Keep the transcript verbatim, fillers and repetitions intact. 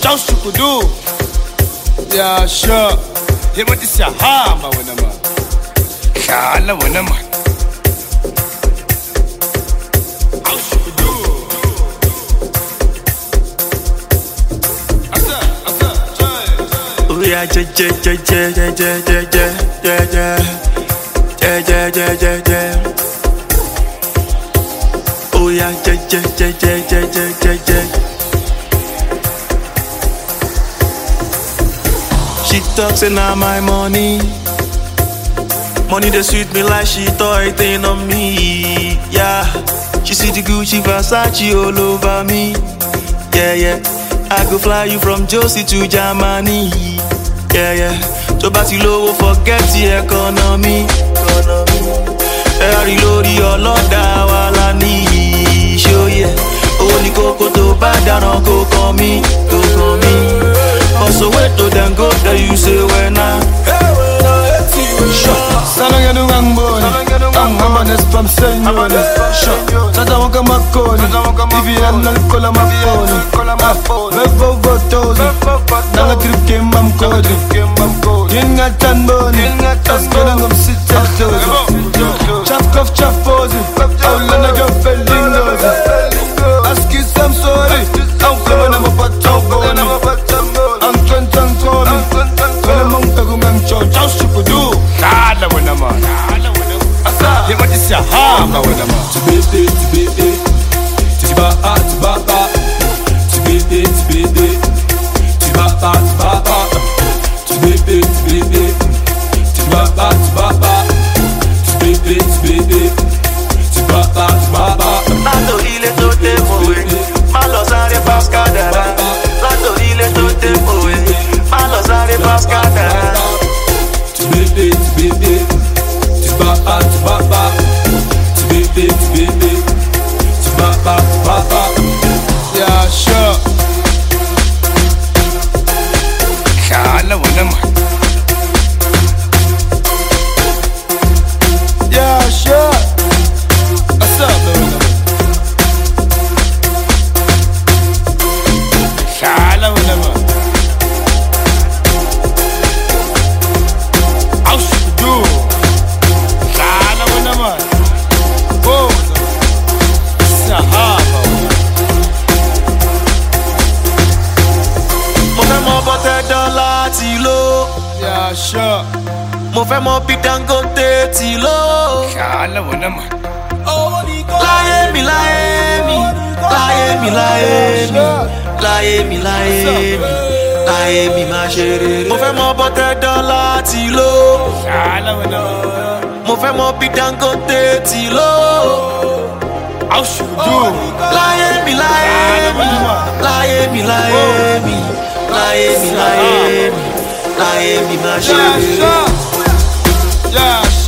Ciao shukudu. Yeah, sure. Hey, what is your hama when I'm on? Kala when I'm on. Ciao shukudu. Asa, asa, chay. Oh yeah, yeah, yeah, yeah, yeah, yeah, yeah, yeah, yeah, yeah, yeah, yeah, yeah, yeah. Oh yeah, yeah, yeah, yeah, yeah, yeah, yeah, yeah, yeah. She talks and now my money. Money that sweet me like she thought it ain't on me. Yeah, she see the Gucci Versace all over me. Yeah, yeah, I go fly you from Josie to Germany. Yeah, yeah, tó bá ti lówó forget the economy. Ẹ̀rí lórí ọlọ́dà wa la ní ìṣòyẹ. Owó ní kókó tó bá dáná kó kàn mí, kó kàn mí. Also wait to then go there you say when I Sana ngenu ngamboni Angamanes pam senyoni Tata waka makoni Ivi analkola mafoni Vevo votozi Nanga trip game mam kodi Yinga tanboni Askona ngom sita tozi Chaf kof chaf pozi Aulana gyo felingozi Aski sam sorry Ang flema na mapatamboni Ang trentan koni Kala mong tagumang chon Chow shukudu Kala wana man Asa Yema disya hama wana man Tibete, tibete Tibaba, tibaba Tibete, tibete Tibaba, tibaba Tibete, tibete Tibaba, tibaba Tibete, tibete Tibaba, tibaba Lato ile to te moe Malo sare paskadara Lato ile to te moe Malo sare paskadara Tibete, tibete Tibaba, tibaba Tibete, tibete Tibaba, tibaba Yeah, sure Kala wana man Yeah, sure Asa wana man Kala wana man How should you do? Kala wana man Oh, Sahaba Mo fẹ́ mọ bọ́tẹ́ dọ́là tí ló. Yeah, sure Mo fẹ́ mọ bí Dangote tí ló. Kala wana man Láyé mi láyé mi, láyé mi láyé mi, láyé mi láyé mi, láyé mi máa ṣeré. Mo fẹ́ mọ bọ́tẹ́ dọ́là tí ló. Kala wana man Mo fẹ́ mọ bí Dangote tí ló. How should you do? Láyé mi láyé mi, láyé mi láyé mi, láyé mi láyé mi, láyé mi máa Yeah, ṣeré. sure. Yeah,